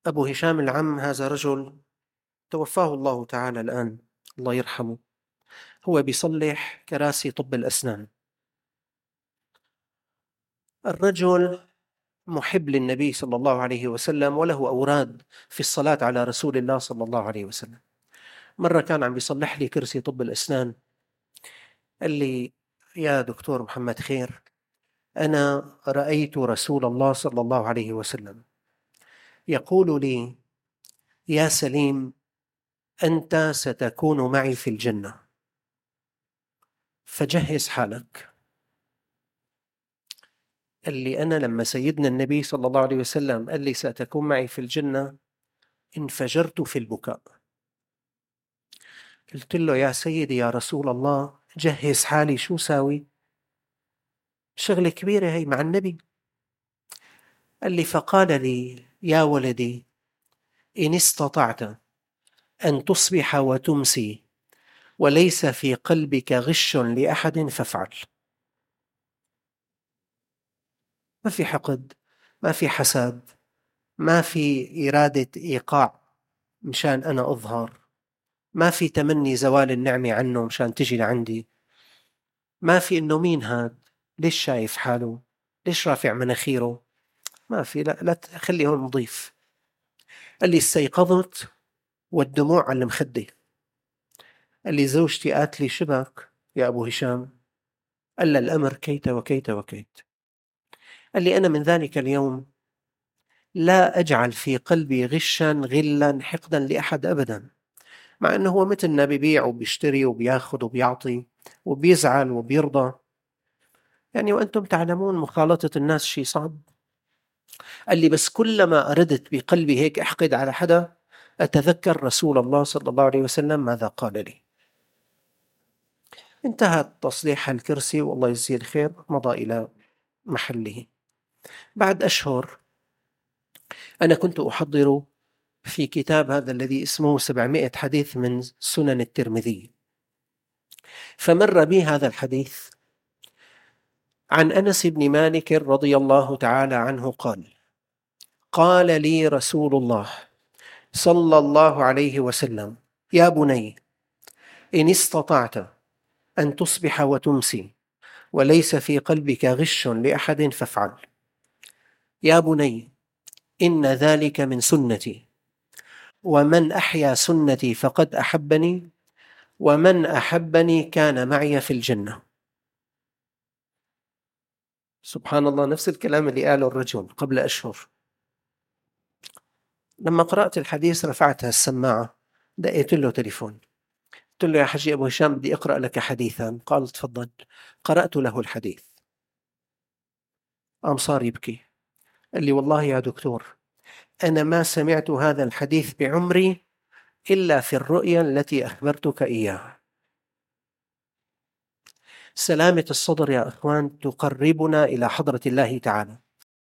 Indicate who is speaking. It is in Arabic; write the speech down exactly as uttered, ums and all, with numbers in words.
Speaker 1: أبو هشام العم هذا رجل توفاه الله تعالى الآن، الله يرحمه. هو بيصلح كراسي طب الأسنان. الرجل محب للنبي صلى الله عليه وسلم، وله أوراد في الصلاة على رسول الله صلى الله عليه وسلم. مرة كان عم بيصلح لي كرسي طب الأسنان، قال لي: يا دكتور محمد خير، أنا رأيت رسول الله صلى الله عليه وسلم يقول لي: يا سليم، أنت ستكون معي في الجنة، فجهز حالك. قال لي: أنا لما سيدنا النبي صلى الله عليه وسلم قال لي ستكون معي في الجنة انفجرت في البكاء. قلت له: يا سيدي يا رسول الله، جهز حالي، شو ساوي؟ شغلة كبيرة هي مع النبي. قال لي: فقال لي: يا ولدي، إن استطعت أن تصبح وتمسي وليس في قلبك غش لأحد فافعل. ما في حقد، ما في حسد، ما في إرادة إيقاع مشان أنا أظهر، ما في تمني زوال النعمة عنه مشان تجي لعندي، ما في إنه مين هاد، ليش شايف حاله، ليش رافع مناخيره، ما في. لا, لا خلي هون نضيف. قال لي: استيقظت والدموع على المخدة. قال لي: زوجتي قالت لي: شبك يا أبو هشام؟ قال لي: الأمر كيت وكيت وكيت. قال لي: أنا من ذلك اليوم لا أجعل في قلبي غشا غلا حقدا لأحد أبدا، مع أنه هو مثلنا بيبيع وبيشتري وبياخذ وبيعطي وبيزعل وبيرضى، يعني وأنتم تعلمون مخالطة الناس شيء صعب. قال لي: بس كلما أردت بقلبي هيك أحقد على حدا أتذكر رسول الله صلى الله عليه وسلم ماذا قال لي. انتهى تصليح الكرسي والله يجزيه الخير، مضى إلى محله. بعد أشهر أنا كنت أحضر في كتاب هذا الذي اسمه سبعمائة حديث من سنن الترمذي، فمر بي هذا الحديث عن أنس بن مالك رضي الله تعالى عنه قال: قال لي رسول الله صلى الله عليه وسلم: يا بني، إن استطعت أن تصبح وتمسي وليس في قلبك غش لأحد فافعل. يا بني، إن ذلك من سنتي، ومن أحيا سنتي فقد أحبني، ومن أحبني كان معي في الجنة. سبحان الله، نفس الكلام اللي قاله الرجل قبل أشهر. لما قرأت الحديث رفعتها السماعة، دقيت له تليفون، قلت له: يا حجي أبو هشام، بدي أقرأ لك حديثا. قال: تفضل. قرأت له الحديث، قام صار يبكي. قال لي: والله يا دكتور، أنا ما سمعت هذا الحديث بعمري إلا في الرؤيا التي أخبرتك إياها. سلامة الصدر يا أخوان تقربنا إلى حضرة الله تعالى.